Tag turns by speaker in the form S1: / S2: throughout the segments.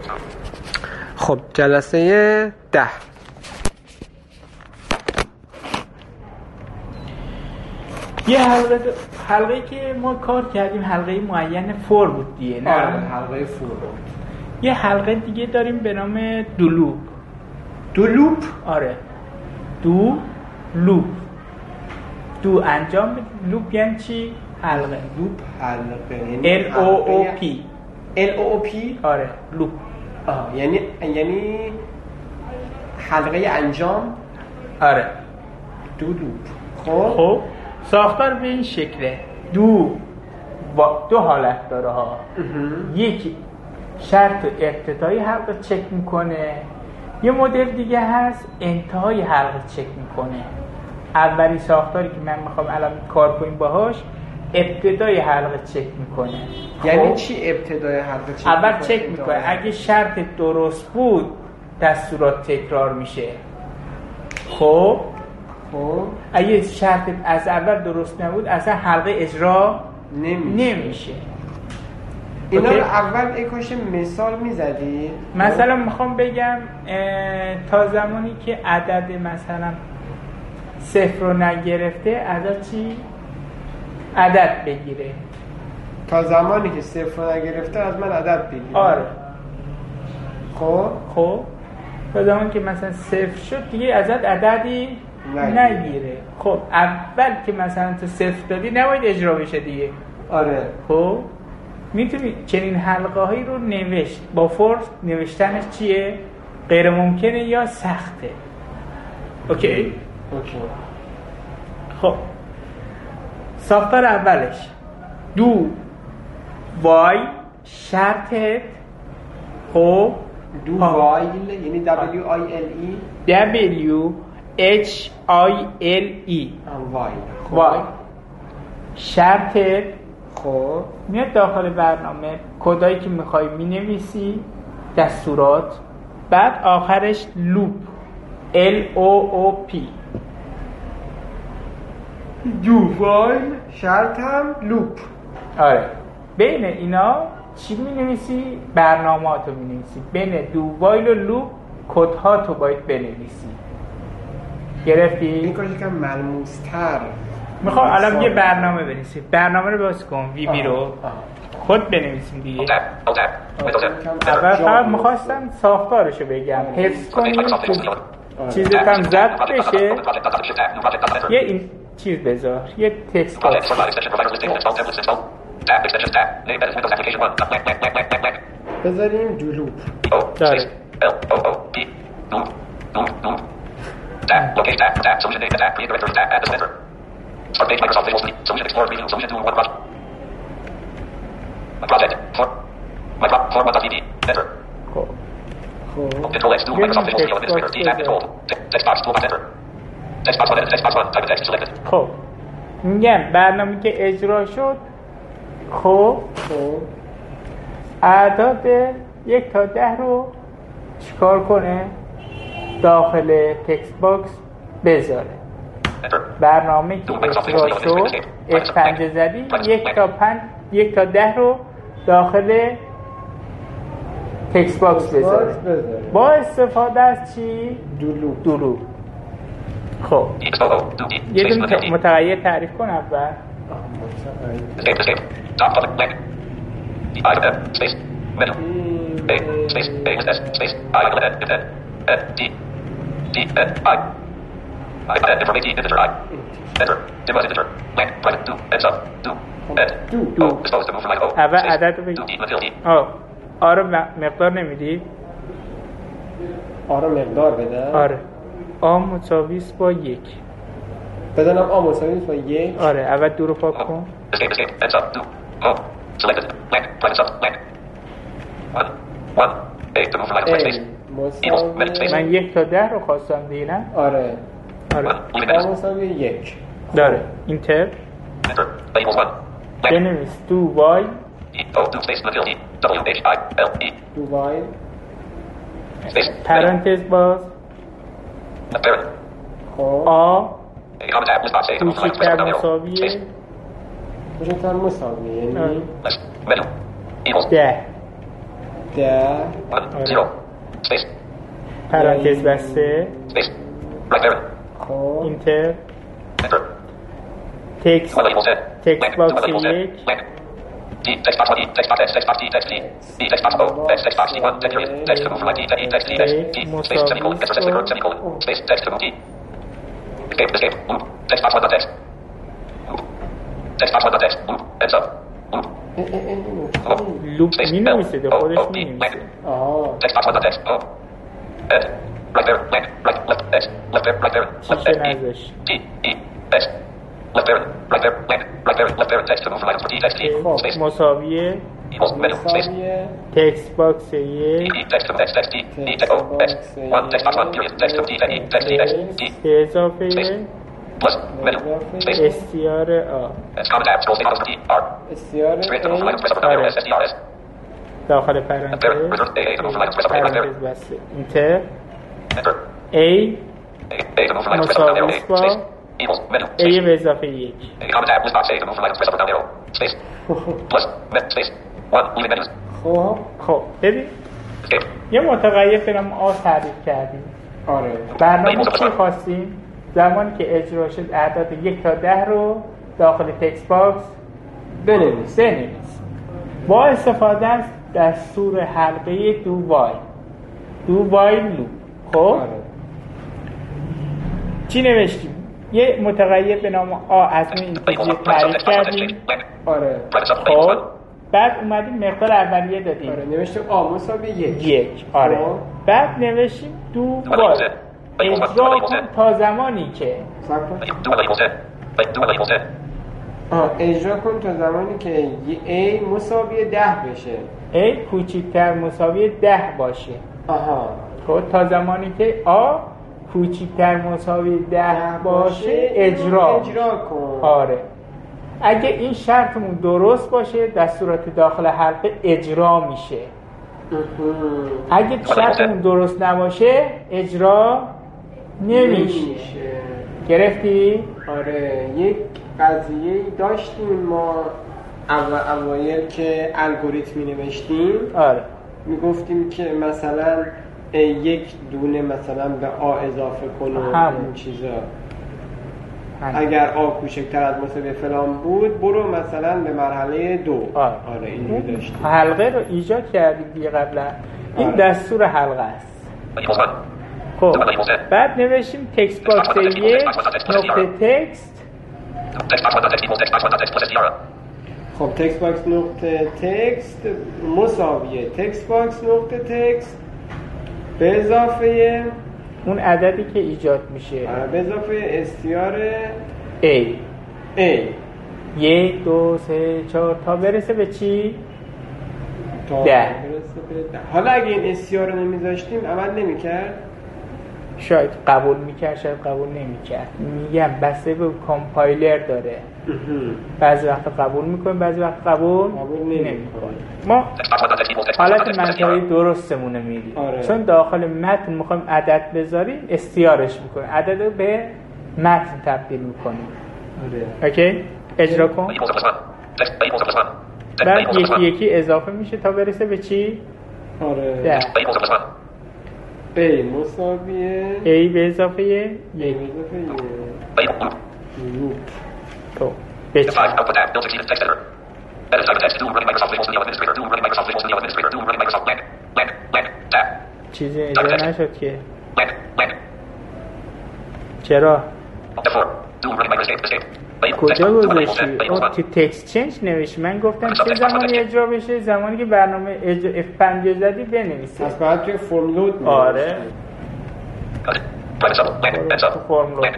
S1: خب جلسه 10
S2: یه حلقه که ما کار کردیم حلقه معین فور بود دیگه، نه؟
S1: حلقه فور بود.
S2: یه حلقه دیگه داریم به نام دولوپ.
S1: دولوپ؟
S2: آره، دو لوپ. دو انجام لوپ یعنی چی؟ حلقه.
S1: لوپ حلقه
S2: LOOP.
S1: LOOP؟
S2: آره، لوپ.
S1: یعنی حلقه انجام.
S2: آره،
S1: دو لوپ.
S2: خب ساختار به این شکله. دو حالت داره ها. یکی شرط ابتدای حلقه چک میکنه، یه مدل دیگه هست انتهای حلقه چک میکنه. اولی ساختاری که من میخوام الان کار کنیم باهاش ابتدای حلقه چک میکنه.
S1: یعنی چی ابتدای حلقه چک
S2: اول چک میکنه اگه شرط درست بود دستورات تکرار میشه. خب اگه شرط از اول درست نبود اصلا حلقه اجرا نمیشه.
S1: اینا رو اول یکاش مثال میزدی؟
S2: مثلا میخوام بگم تا زمانی که عدد مثلا صفر رو نگرفته عدد چی؟ عدد بگیره.
S1: تا زمانی که صفر رو نگرفته از من عدد بگیره.
S2: آره.
S1: خب
S2: تا زمانی که مثلا صفر شد دیگه ازت عددی نگیره. خب اول که مثلا تو صفر دادی نباید اجرا بشه دیگه.
S1: آره.
S2: خب میتونی چنین حلقه هایی رو نوشت. با فورس نوشتنش چیه؟ غیر ممکنه یا سخته. اوکی. خب ساختار اولش دو وای شرطت. خب
S1: دو وایل یعنی
S2: WHILE وای شرطت.
S1: خب
S2: میاد داخل برنامه کدایی که میخوای مینویسی، دستورات، بعد آخرش لوپ LOOP.
S1: دو وایل شرطم لوپ.
S2: آره، بین اینا چی مینویسی؟ برنامه‌اتو مینویسی. بین دو وایل و لوپ کدهاتو باید بنویسی. گرفتی؟
S1: این کارش که ملموس‌تر.
S2: میخوام الان یه برنامه بنویسی. برنامه رو باز کن، وی رو خود بنویسیم دیگه. اول فقط میخواستم ساختارشو بگم حفظ کنی چیزی کم زد بشه. یه این چیز بذار، یه تکست باکس
S1: بذاریم دولوپ
S2: داره.
S3: Start page Microsoft Visual Studio. Solution Explorer Preview. Solution 2 1 project. Project. For 1.db. Enter. Control X 2 Microsoft Visual Studio Administrator. D tab control. Text box toolbox enter. Text box 1 edit. Text box 1. Type of text selected.
S2: خب میگم برنامه که اجرا شد. خب اعداد 1 تا 10 رو چیکار کنه؟ داخل تکست باکس بذاره. برنامه که اجرا شد F5 زدی 1 تا 10 رو داخل تکست باکس بذاره با استفاده از چی؟ دولوپ. خب یه دونه متغیر تعریف کن اول.
S3: Information integer I. Enter. Device integer. Blank. Private. Do. Heads up. Do. Ed. Do. Disposed to move from O.
S2: اول عدد رو بگید. آره مقدار نمیدی؟
S1: آره مقدار بده.
S2: آره آ مساویس با 1.
S1: بدنم آ مساویس با 1.
S2: آره اول دو رو پاک کن.
S3: Escape. Heads up. Do. O. Selected. Blank. Private sub. Blank. 1. A. To move from space.
S2: من 1 تا 10 رو خواستم دیگه نه؟
S1: آره
S3: مساوی
S1: 1
S2: داره. اینتر بنویس دو وایل
S1: دو وایل
S2: پرانتز باز آ کوچکتر مساویه
S1: کوچکتر مساویه یعنی
S2: 10
S1: 10
S3: 1 0 space
S2: پرانتز بسته
S3: space right there
S1: خب
S2: اینتر
S3: enter
S2: تکست
S3: 1 equals 10
S2: تکست باکس 1
S3: D text box 1 D text box S text box D text D D text box O text text box D1 text period text to move from ID text E text D text D space semicolon enter semicolon space text to move D escape move text box 1 dot text move text box 1 dot text move ends up move
S2: لوپ می نویسه خودش می نویسه
S3: text box 1 dot text O end right there right left X left there right there left
S2: چیشه
S3: E
S2: نذاشت
S3: D E X left there right there right there left there text to move from items for D text D space
S2: مساویه
S3: equals menu space
S1: مساویه
S2: تکست باکس 1
S3: E text to text text D E text O X 1 text box 1 period text to D text E text D text D
S2: به اضافه
S3: plus menu space
S2: استیار آ
S3: and comment tab scroll items for D R
S1: استیار
S3: straight to move from items press up down arrow S S D R S
S2: داخل
S3: and there
S2: پرانتز
S3: reserve A to move from items press up right there
S2: پرانتز بسته اینتر
S3: enter
S2: A
S3: A to move from items press up down arrow A
S2: مساویس با
S3: space equals menu
S2: A
S3: space
S2: به اضافه 1
S3: comment tab list box A to move from items press up down arrow space plus menu space 1 leaving menus
S1: خب
S2: خب ببین
S3: escape
S2: یه متغیر به نام آ تعریف کردیم
S1: آره
S2: برنامه چی خواستیم؟ زمانی که اجرا شد اعداد 1 تا 10 رو داخل تکست باکس
S1: بنویس
S2: با استفاده از دستور حلقه دو وایل لوپ. خب
S1: آره
S2: چی نوشتیم؟ یه متغیر به نام آ از نوع اینتجر تعریف کردیم.
S1: آره
S2: خب بعد اومدیم مقدار اولیه دادیم
S1: آره نوشتیم آ مساوی 1
S2: 1 آره
S1: خب.
S2: بعد نوشتیم دو وایل اجرا کن تا زمانی که
S1: اجرا کن تا زمانی که A مساوی 10 بشه
S2: A کوچکتر مساوی 10 باشه.
S1: آها
S2: خب تا زمانی که آ کوچکتر مساوی 10 باشه اجرا
S1: کن
S2: آره اگه این شرطمون درست باشه دستورات داخل حلقه اجرا میشه. اگه شرطمون درست نباشه اجرا نمیشه. گرفتی؟
S1: آره یک قضیه داشتیم ما اوایل که الگوریتمی نوشتیم
S2: آره
S1: میگفتیم که مثلا یک دونه مثلا به آ اضافه کن و این چیزا اگر آ کوچکتر از مساوی فلان بود برو مثلا به مرحله 2 آره اینو داشتیم
S2: حلقه رو ایجاد کردیم دیگه قبلا این
S1: آره.
S2: دستور حلقه است. خب بعد نوشیم تکست باکس 1 نقطه تکست
S1: خب تکست باکس نقطه تکست مساویه تکست باکس نقطه تکست به اضافه
S2: اون عددی که ایجاد میشه
S1: به اضافه استیار
S2: A 1 2 3 4 تا برسه به چی؟ 10.
S1: حالا اگه این استیار رو نمیذاشتیم عمل نمیکرد؟
S2: شاید قبول میکرد شاید قبول نمیکرد. میگم بسته به کامپایلر داره بعضی وقت قبول میکنیم بعضی وقت قبول نمیکنیم. ما حالت منطقی درستمونه میدیم
S1: آره.
S2: چون داخل متن میخوایم عدد بذاریم استیارش میکنیم عدد رو به متن تبدیل میکنیم. اوکی اجرا کن بعد یکی یکی اضافه میشه تا برسه به چی؟
S1: آره A مساویه
S2: A به اضافه 1 تو به چی؟ چیزی اجرا نشد که چرا؟ کجا گذاشتی؟ تو تکست چنج نوشتی من گفتم چه زمانی اجرا بشه زمانی که برنامه F5 زدی بنویسی
S1: پس باید توی فرم لود
S2: آره تو فرم لود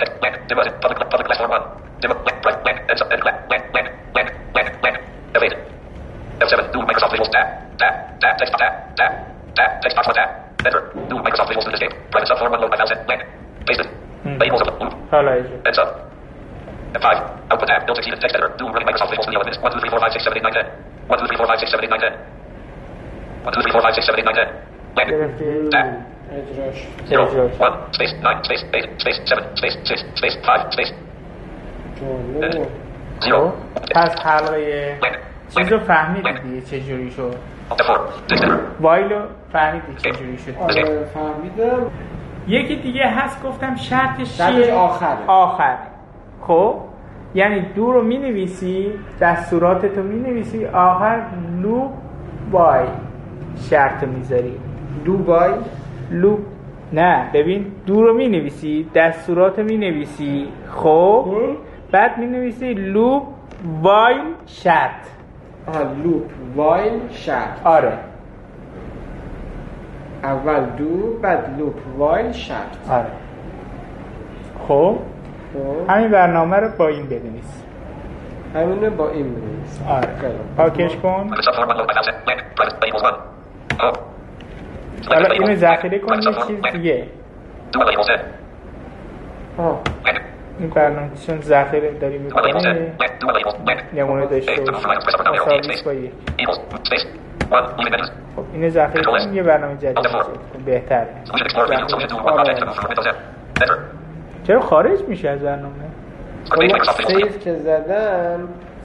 S2: حالا اجرا
S3: F5, output tab, don't succeed in text editor, Doom running Microsoft Visual Studio Elements, 1, 2, 3, 4, 5, 6, 7, 8, 9, 10. 1, 2, 3, 4, 5, 6, 7, 8, 9, 10. 1, 2, 3, 4, 5, 6, 7, 8, 9, 10. Blank. Tab. 0, 1, space, 9, space, 8, space, 7, space, 6, space, 5, space. 0.
S2: پس حلقه چیز رو فهمیدی دیگه چجوری شد وایلو فهمیدی چجوری شد؟
S1: آره فهمیدم.
S2: یکی دیگه هست گفتم شرطش
S1: شرطش
S2: آخر. خب یعنی دو رو می نویسی، دستوراتتو می نویسی، آخر لوپ وای شرط میذاری. لوپ نه ببین دو رو می نویسی، دستوراتو می نویسی، خب بعد می نویسی لوپ وایل شرط.
S1: لوپ وایل شرط.
S2: آره
S1: اول دو بعد لوپ وایل شرط.
S2: آره خب همین برنامه رو با این بنویس.
S1: همینو با این بنویس.
S2: آره پاکش کن. حالا اینو ذخیره کن یه چیز دیگه. این برنامه چون ذخیره داری میکنه نمونه داشته باشه مساویس با یک. خب اینو ذخیره کن یه برنامه جدید کن بهتره. چرا خارج میشه از برنامه؟
S1: سیف که زدم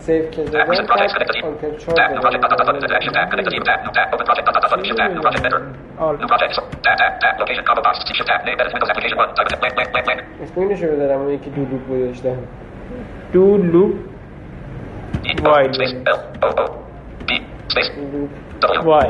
S1: اسمینشو بدارم اون یکی دو لوپ گذاشتم.
S2: دو لوپ وایل وای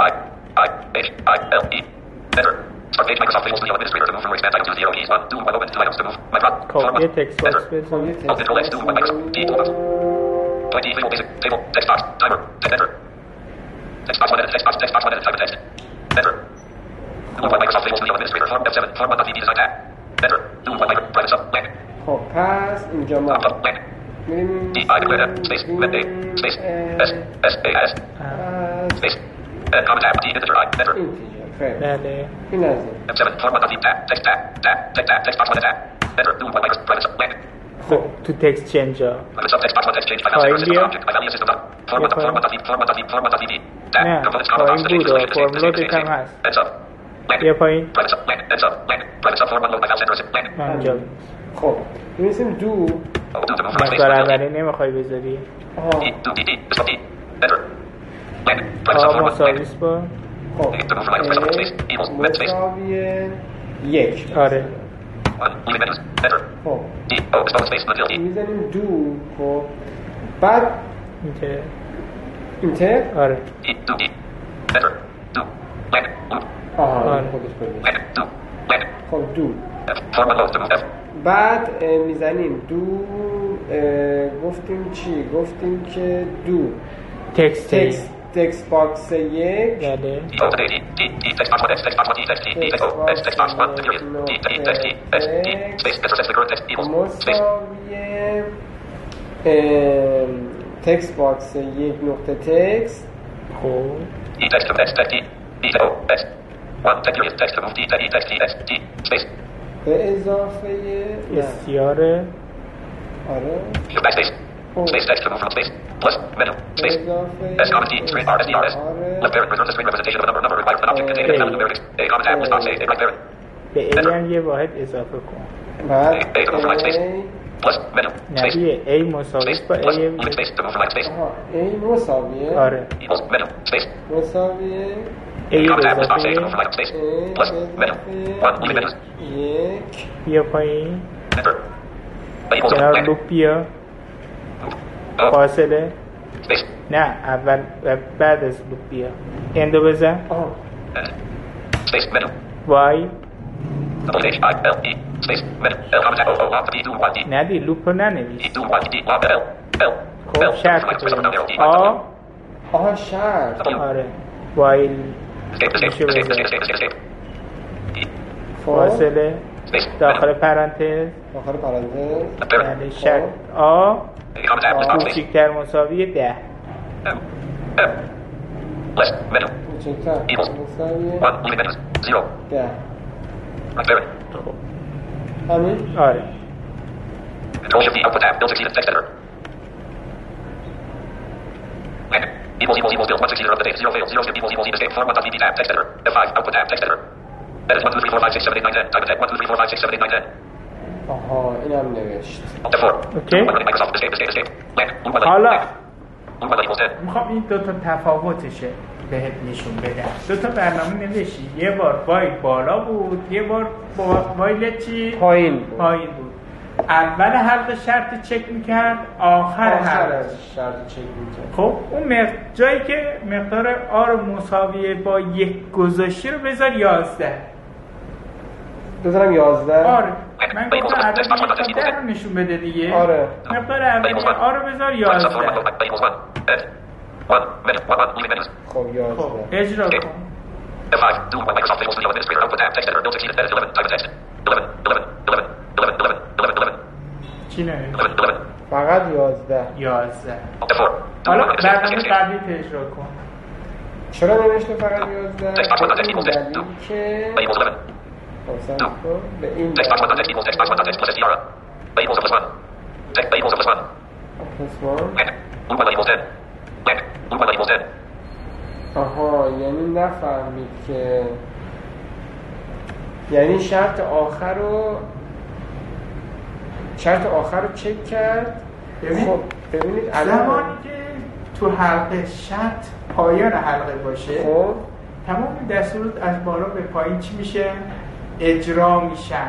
S2: Start page Microsoft Visual Studio Administrator to move from or expand items to 0 keys 1 2 while open 2 items to move Microsoft Copy text box
S3: Alt Control X 2 while Microsoft D toolbox 20 Visual Basic table text box timer text enter text box 1 edit text box one edit type of text enter move while Microsoft Visual Studio Administrator form F7 form 1.vb design tab enter move while Microsoft private sub blank
S1: خب پس اینجا ما
S3: میریم D I declare space mid A space S S A S space comment tab D enter I enter
S2: بله
S1: این از
S3: F7 form 1.vb tab text tab text box 1 tab enter move while Microsoft private sub blank
S2: خب تو تکست چنجا
S3: فایل
S2: بیا نه فایل بود و فرمولا دیت هم هست بیا پایین منجا
S1: خب میرسیم دو
S2: مقدار اولی نمیخوای بذاری مساویس با
S1: خب مساویه یک
S2: آره
S1: خب میزنیم دو خب بعد اینتر
S2: آره
S1: آره خودش بگیش خب دو بعد میزنیم دو گفتیم چی؟ گفتیم که دو تکست باکس یک
S2: بله
S1: مساویه تکست باکس یک نقطه تکست
S2: خب
S1: به اضافه
S2: استیاره
S1: آره
S3: Space text to move from space plus menu space S comment D string R S D R S left parent returns a string representation of a number required for an object containing an element numeric a comment tab list box A right parent
S2: به A هم یه واحد اضافه کن
S1: بعد
S3: A to move from line space plus menu space
S2: نبیه A مساویس با A
S3: limit space to move from line space
S1: A مساویه
S2: آره
S3: equals menu space
S1: مساویه
S2: A
S3: comment tab list box A to move
S2: اضافه
S3: from line space plus menu 1 limit menus
S1: یک
S2: بیا پایین
S3: enter A equals
S2: کنار
S3: blank
S2: لوپ بیا فاصله
S3: space
S2: نه اول بعد از لوپ بیا اندو بزن
S3: space menu
S2: وای
S3: double H I L E space menu L comment tab O O lock D 2 1 D
S2: ندی لوپ رو ننویس
S3: D 2 1 D lock L L
S2: خب شرط
S1: آها شرط
S2: آره وایل فاصله داخل پرانتز یعنی شرط آ کوچکتر مساوی 10
S1: کوچکتر مساوی 10 همین
S2: آره
S3: Control Shift D output tab build succeeded text editor equals build 1 succeeded of the date 0 failed 0 skip equals escape form 1.vb tab text editor F5 output tab text editor edit 1 2 3 4 5 6 7 8 9 10 type of text 1 2 3 4 5 6 7 8 9 10
S1: آها اینم نوشت
S2: اوکی حالا میخوام این دوتا تفاوتشه بهت نشون بدم. 2 تا برنامه نوشتی، یه بار وایل بالا بود، یه بار وایل چی؟ پایین بود. اول حلقه شرط چک میکرد، آخر حلقه
S1: شرط چک میکرد.
S2: خب اون جایی که مقدار آ رو مساویه با 1 گذاشتی رو بذار 11.
S1: بذارم 11.
S2: آره من گفتم عدد 1 تا 10 رو نشون بده دیگه.
S1: آره
S2: مقدار اولی آ رو بذار 11.
S1: خب 11.
S2: خب اجرا کن.
S3: F5, do Microsoft Windows Studio Administrator output tab text editor build 16 edit 11 type of text 11
S2: چی نوشت؟
S1: فقط 11.
S2: حالا برنامه قبلی اجرا کن.
S1: چرا نوشته فقط 11؟ دلیل که به این آها یعنی نفهمید که یعنی شرط آخر رو چک کرد. خب ببینید
S2: زمانی که تو حلقه شرط پایان حلقه باشه
S1: خب
S2: تمام دستورات از بالا به پایین چی میشه؟ اجرا میشن.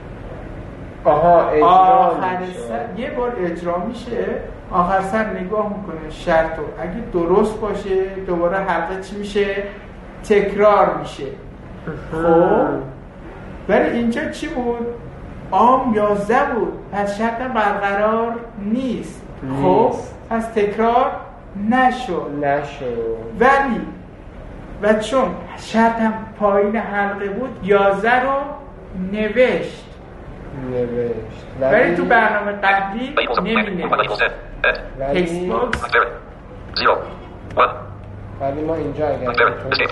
S2: آخر سر یه بار اجرا میشه، آخر سر نگاه میکنه شرط رو اگه درست باشه دوباره حلقه چی میشه؟ تکرار میشه. خب ولی اینجا چی بود؟ آم 11 بود، پس شرط برقرار نیست. خب پس تکرار نشد. ولی و چون شرطم پایین حلقه بود 11 رو نوشت. ولی تو برنامه قبلی نمی‌نوشت. تکست باکس
S3: 0 1
S1: ولی ما اینجا اگر کنیم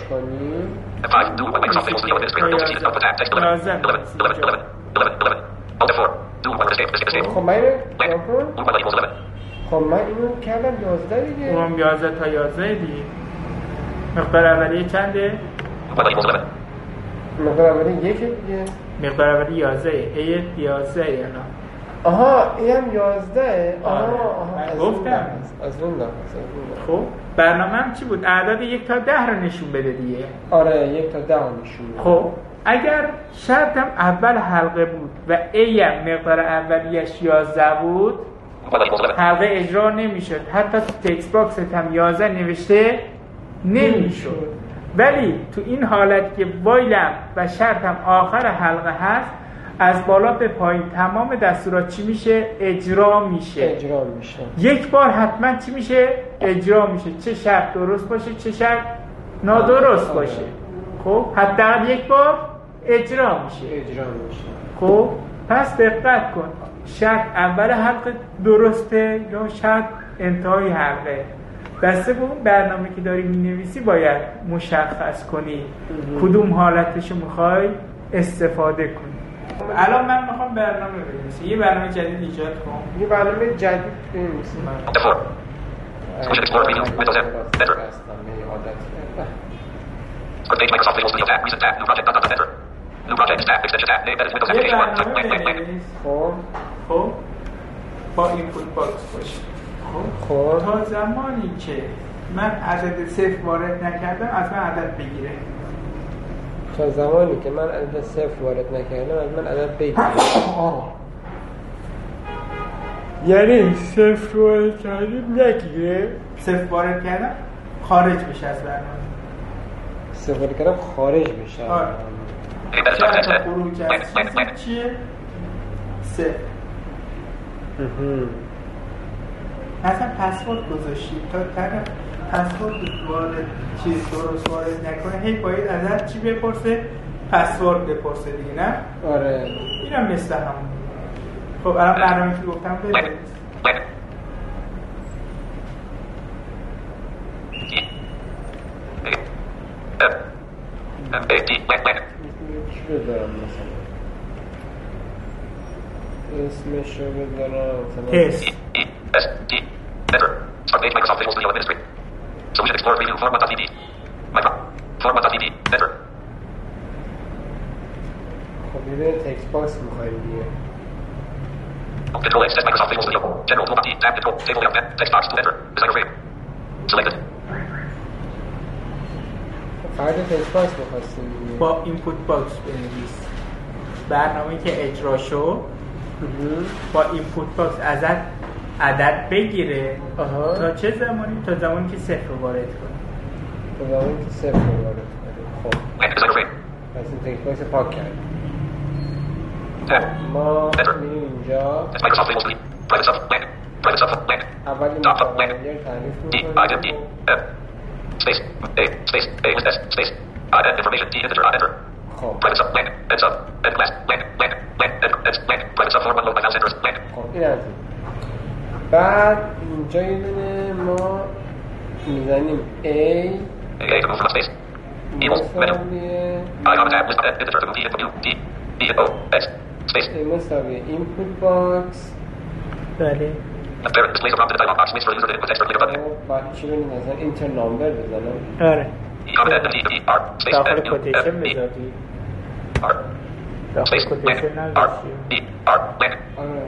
S1: خب من اینو کردم 11 دیگه.
S2: اونم 11 تا 11 دیگه. مقدار اولیه چنده؟
S1: مقدار اولیه 1 دیگه.
S2: مقدار اولیه 11 ای 11 الان.
S1: آها اینم 11. آها
S2: گفتم
S1: از اون
S2: خب برنامه هم چی بود؟ اعداد 1 تا 10 رو نشون بده دیگه.
S1: آره 1 تا 10 رو نشون بده.
S2: خب اگر شرطم اول حلقه بود و ای هم مقدار اولیش 11 بود حلقه اجرا نمیشد، حتی تو تکست باکس هم 11 نوشته نمیشد. ولی تو این حالت که وایلم و شرطم آخر حلقه هست از بالا به پایین تمام دستورات چی میشه؟ اجرا میشه. یک بار حتما چی میشه؟ اجرا میشه، چه شرط درست باشه چه شرط نادرست باشه. خب حداقل یک بار اجرا میشه. خب پس دقت کن، شرط اول حلقه درسته یا شرط انتهای حلقه. بسته به اون برنامه که داری مینویسی باید مشخص کنی کدوم حالتشو میخوای استفاده کنی. الان من میخوام برنامه بنویسم، یه برنامه جدید ایجاد کنم.
S1: یه برنامه جدید بنویسم.
S3: Microsoft Windows Studio tab, recent tab, new project, enter. New project tab, extension tab, name, that is Windows application 1, type, blank.
S2: خب با اینپوت باکس باشه. خب تا زمانی که من عدد 0 وارد نکردم از من عدد بگیره.
S1: تا زمانی که من عدد 0 وارد نکردم از من عدد بگیره.
S2: یعنی 0 وارد کردیم نگیره؟ 0 وارد کردم خارج بشه از برنامه.
S1: 0 وارد کردم خارج بشه.
S2: آره. شرط خروج از سیستم چیه؟ 0. مثلا پسورد گذاشتیم تا طرف پسورد وارد چیز درست وارد نکنه هی باید ازت چی بپرسه؟ پسورد بپرسه دیگه نه؟
S1: آره
S2: اینم مثل همون. خب الان برنامه که گفتم بده
S1: چی بذارم مثلا اسمش رو بذارم
S2: تست
S3: Enter. Start page Microsoft Visual Studio Administrator. Solution Explorer Preview Format.tv. Format.tv. Enter.
S1: خب یه تکست باکس می‌خوایم دیگه.
S3: Control X Microsoft Visual Studio. General Toolbar T. Tab Control. Table Layout. Text box to enter. Designer frame. Selected.
S1: فرد تکست باکس بخواستیم
S2: با اینپوت باکس بنویس برنامه‌ای که اجرا شد با اینپوت باکس ازت عدد بگیره تا چه زمانی؟ تا زمانی که 0 رو وارد کنی.
S1: تا زمانی که 0 رو وارد کنی. خب پس این تکست باکس پاک کردیم. ما میریم اینجا اولی متغیر تعریف میکنیم خب این از این بعد اینجا یه دونه ما میزنیم A مساویه اینپوت باکس
S2: بله
S1: بعد چی بینیم مثلا اینتر نامبر بزنم
S2: آره داخل کوتیشن بذاری داخل کوتیشن نذاشتی
S1: آره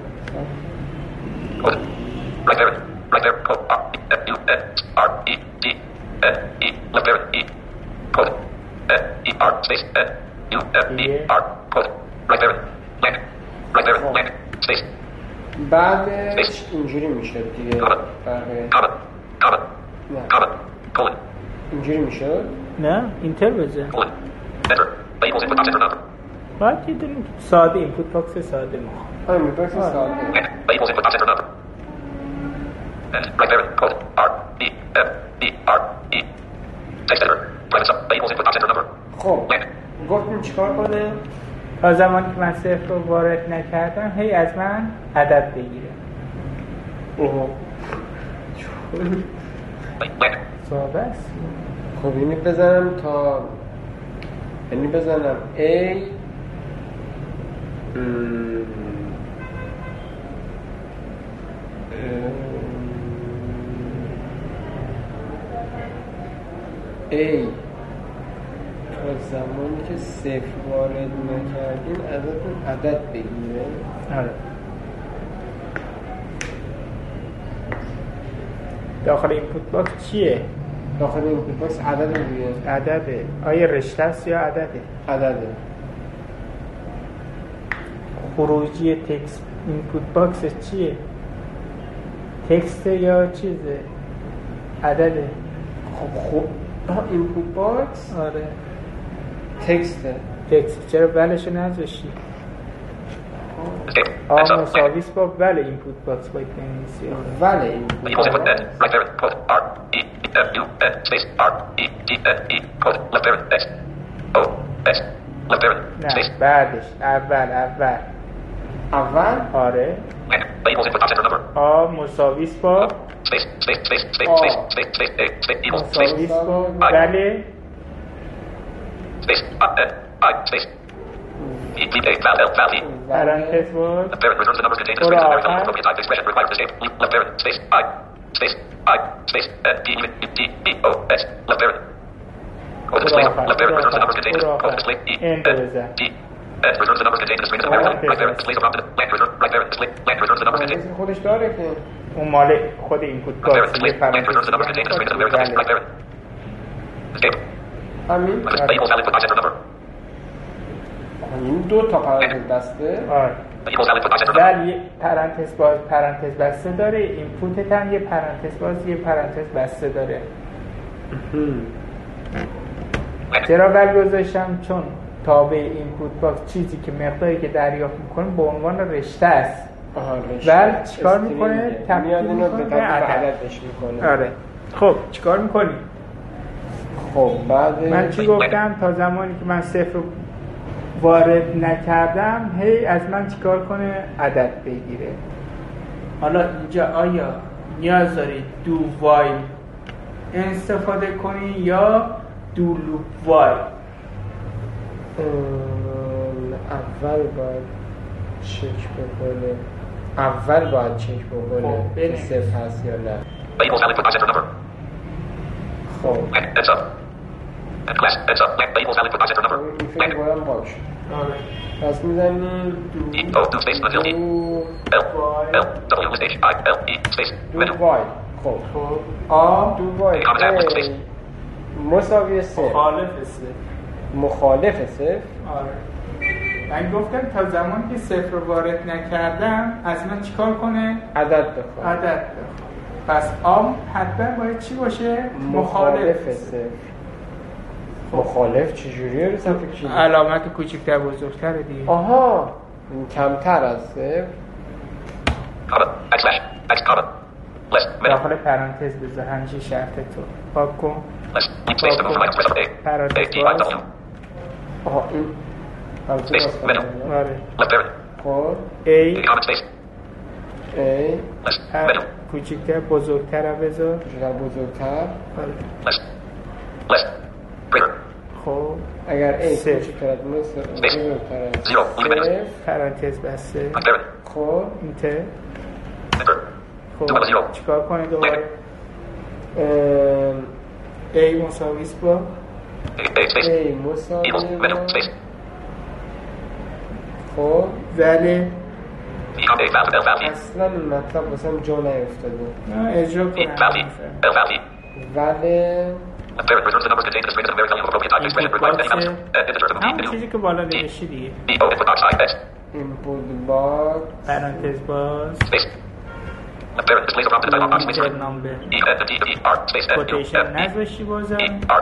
S3: Right there, code R-E-F-U-N-R-E-D-N-E, left there, E, code E-R, space, N-U-F-E-R, code, right there, blank, right there, blank, space.
S1: بعدش اینجوری میشه دیگه
S3: colon.
S1: اینجوری میشه
S2: نه اینتر بزن
S3: colon, enter, labels input box enter number.
S2: باید یه دونه ساده اینپوت باکس ساده ما
S1: اینپوت باکس ساده
S3: labels input box enter number. And right there, code R-E-F-E-R-E, text editor, private sub, labels input box enter number.
S1: خب گفتیم چیکار کنه؟
S2: تا زمانی که من 0 رو وارد نکردم هی از من عدد بگیره ساده است
S1: خب اینی بزنم تا اینی بزنم A A تا زمانی که 0 وارد نکردین ازتون عدد بگیره
S2: آره داخل اینپوت باکس چیه؟
S1: داخل اینپوت باکس عدد دیگه
S2: عدده آیا رشته است یا عدده؟
S1: عدده
S2: خروجی تکست اینپوت باکس چیه؟ تکست یا چیزه؟ عدده
S1: خب اینپوت باکس
S2: آره
S1: تکسته
S2: تکست چرا بلشو نذاشتی؟ مساویس با بله اینپوت باکس باید بنویسی
S1: بله اینپوت باکس
S3: right there, code R-E-F-U-N, space R-E-D-N-E, code left there, X, O, X, left there, space.
S2: نه بعدش اول
S3: labels
S2: آره
S3: input box enter number.
S2: مساویس با
S3: Space,
S2: مساویس با بله
S3: space, I, space.
S2: پرانتز باز
S3: returns the numbers contained in the string of the appropriate type expression required for escape. Left parent, space, I, space, N, D, D, B, O, S, left parent. Code display, left parent returns the numbers contained in the code display, E, N, D, N returns the numbers contained in the string of the right parent displays a prompted blank return, right parent display, blank returns the numbers contained.
S1: خودش داره که
S2: اون مال خود اینپوت باکس
S3: blank returns the numbers contained in the string of the right parent. Escape.
S1: همین
S3: Labels valid input box enter number.
S1: این دو تا پرانتز بسته
S2: آره
S3: Labels valid input box enter number.
S2: در یه پرانتز باز پرانتز بسته داره اینپوتت هم یه پرانتز باز یه پرانتز بسته داره چرا بل گذاشتم؟ چون تابع اینپوت باکس چیزی که مقداری که دریافت میکنه به عنوان رشته است بل چیکار میکنه؟
S1: میاد اینو به
S2: تبدیل
S1: عددش میکنه
S2: آره خب چیکار میکنی؟
S1: خب بعد
S2: من چی گفتم؟ تا زمانی که من 0 رو وارد نکردم هی از من چیکار کنه؟ عدد بگیره. حالا اینجا آیا نیاز دارید دو وایل استفاده کنی یا دو لوپ وایل؟
S1: اول باید چک بکنه که 0 هست یا نه.
S3: Labels valid input box enter number.
S1: خب
S3: Heads up. And class, heads up. Labels valid input box enter number.
S1: این فکر باید باش پس میزنیم
S3: E, O, space, until E. L, L, W, stage, I, L, E, space,
S1: دو
S3: menu.
S1: وایل خب
S2: آ
S1: دو وایل مساوی صفر. مخالف صفر.
S2: آره. من گفتم تا زمان که صفر رو وارد نکردم از من چیکار کنه؟
S1: عدد بخواه.
S2: پس آم حتما باید چی باشه؟
S1: مخالف صفر. مخالف چجوریه رو صفر کی؟
S2: علامت کوچکتر بزرگتر دیگه.
S1: آها کمتر از صفر.
S2: داخل پرانتز بذار همیشه شرط تو پاک کن. پرانتز باز.
S1: آها این
S2: آره.
S1: خب
S2: A کوچکتر بزرگتر بذار.
S1: بزرگتر.
S2: خب
S1: اگر A کوچکتر از بزرگتر از
S2: پرانتز بسته.
S1: خب
S2: اینتر. خب چیکار کنه دوباره؟ A مساوی است با
S1: A مساوی با خب
S2: ولی
S1: اصلا این مطلب واسم جا نیفتاده.
S2: اجرا کنم همون چیزی که بالا نوشی دیگه.
S1: اینپوت باکس
S2: پرانتز باز نامبر کوتیشن نذاشی بازم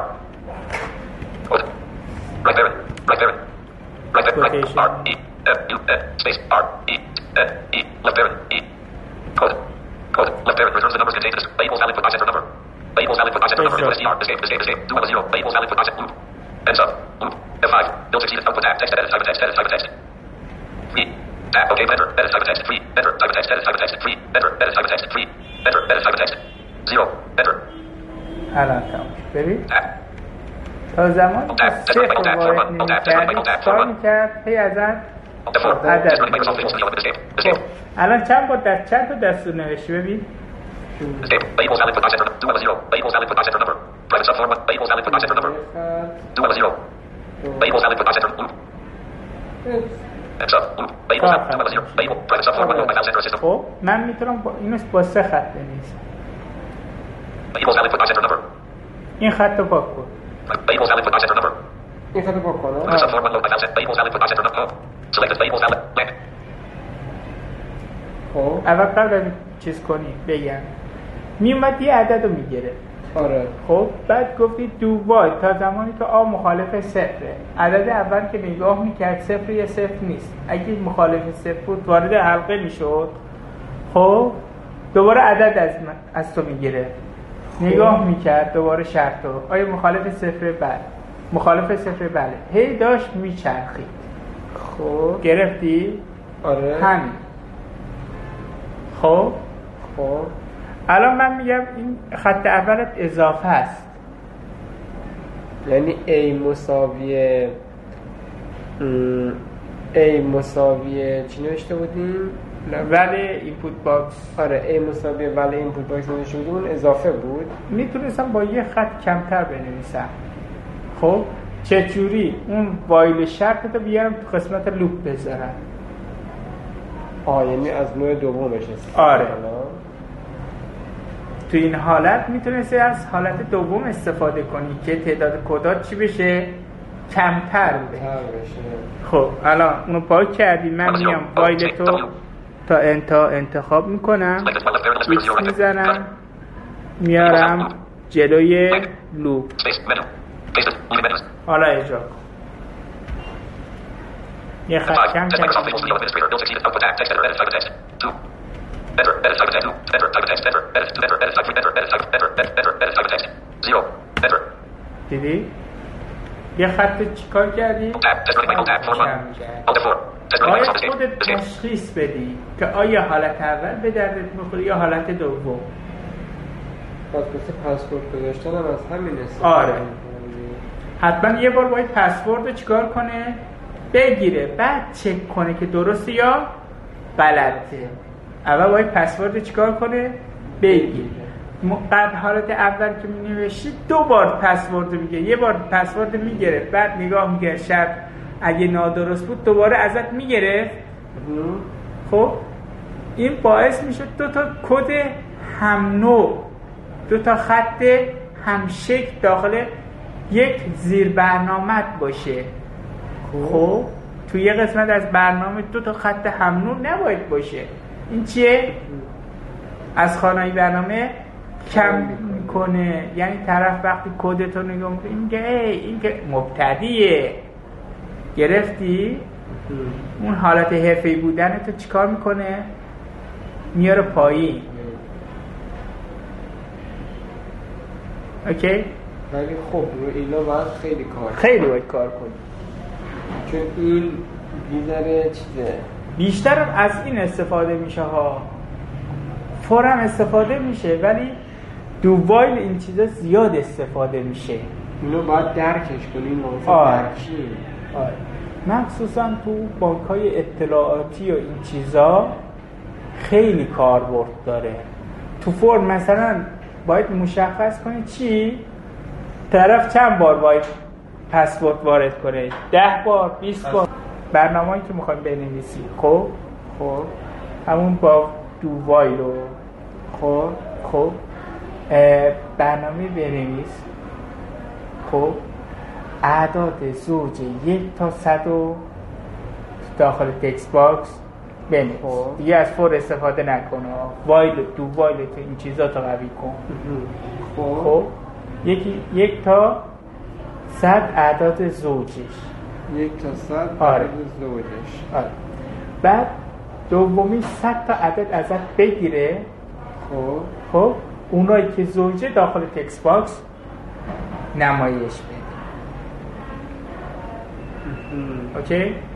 S2: کوتیشن
S3: space R E E left parent E code left parent returns the numbers contained in this labels valid for object or number labels valid for object or number escape escape 2 0 labels valid for object loop ends up loop F5 build succeeded output tab text edit type of text 3 tab okay enter edit type of text 3 enter type of text edit type of text 3 enter edit type of text 3 enter edit type of text 0 enter
S2: الان تمام ببین تا زمان که صفر وارد نمی‌کردی کار می‌کرد هی ازت عدد الان چند با دست چند تا دستور نوشتی ببین
S3: labels valid for object or number 0 labels valid for object or number private subform labels valid for object or number 0 labels valid for object or loop ends up loop labels valid 0 label private subform by file center system
S2: خب من میتونم اینو با سه خط بنویسم
S3: labels valid for object or number
S2: این خط رو پاک کن
S3: labels valid for object or number
S1: این خط رو پاک کن
S3: private subform by file center labels valid for object or number select labels valid blank
S1: خب
S2: اول قبل از چیز کنی بگم میومد یه عدد رو میگیره
S1: آره
S2: خب بعد گفتی دو وای تا زمانی که آ مخالف صفره عدد اول که نگاه میکرد صفر یا صفر نیست اگه مخالف صفر بود وارد حلقه میشد خب دوباره عدد از تو میگیره نگاه میکرد دوباره شرط رو آیا مخالف صفر بله مخالف صفر بله هی داشت میچرخید
S1: خب
S2: گرفتی؟
S1: آره
S2: همین خب
S1: خب
S2: الان من میگم این خط اولت اضافه است
S1: یعنی A مساوی چی نوشته بودیم؟
S2: ولی اینپوت باکس
S1: آره A مساوی ولی اینپوت باکس نوشته بودیم اون اضافه بود
S2: میتونستم با یه خط کمتر بنویسم خب چجوری اون وایل شرط رو بیارم تو قسمت لوپ بذارم
S1: یعنی از نوع دومش است
S2: آره تو این حالت میتونستی از حالت دوم استفاده کنی که تعداد کدات چی بشه کمتر بشه خب الان اونو پاک کردیم من میام وایل تو تا انتخاب میکنم ایکس میزنم میارم جلوی لوپ حالا اجرا کن یه خط کم کردیم دیدی؟ یه خط چیکار کردی؟ باید خودت تشخیص بدی که آیا حالت اول به دردت میخوره یا حالت دوم
S1: پس پسورد گذاشتن هم از همین استفاده
S2: آره حتما یه بار باید پسورد رو چیکار کنه؟ بگیره بعد چک کنه که درسته یا غلطه اول باید پسورد چیکار کنه؟ بگیره قبل حالت اول که می نوشتی دو بار پسورد میگه یه بار پسورد میگیره بعد نگاه میگه شب اگه نادرست بود دوباره ازت میگیره خب این باعث میشد دو تا کد هم نوع دو تا خط هم شکل داخل یک زیر برنامه باشه. خب توی یه قسمت از برنامه 2 تا خط همنون نباید باشه. این چیه؟ از خوانایی برنامه کم میکنه. یعنی طرف وقتی کدتو نگاه میکنه این که مبتدیه، گرفتی؟ اون حالت حرفه‌ای بودن تو چیکار میکنه؟ میاره پایین. اوکی؟
S1: ولی خب رو اینا باید خیلی
S2: باید کار کنی،
S1: چون این بیزاره چیزه
S2: بیشتر از این استفاده میشه ها. فورم استفاده میشه ولی دووایل این چیزا زیاد استفاده میشه.
S1: اینو باید درکش کنیم. درکی
S2: مخصوصا تو بانک‌های اطلاعاتی و این چیزا خیلی کاربرد داره. تو فرم مثلا باید مشخص کنی چی؟ طرف چند بار باید پسورد وارد کنه؟ 10 بار، 20 بار. برنامه‌ای که می‌خوایم بنویسی خب همون با دووایل و خب برنامه بنویس. خب اعداد زوج 1 تا 100 داخل تکست باکس بنویس. دیگه از فور استفاده نکن. وایل دو وایل تو این چیزا تا قوی کن. خب 1 تا 100 اعداد زوجش.
S1: 1 تا 100 اعداد زوجش.
S2: آره. بعد دومی 100 تا عدد ازت بگیره. خب اونایی که زوجه داخل تکست باکس نمایش بده. اوکی؟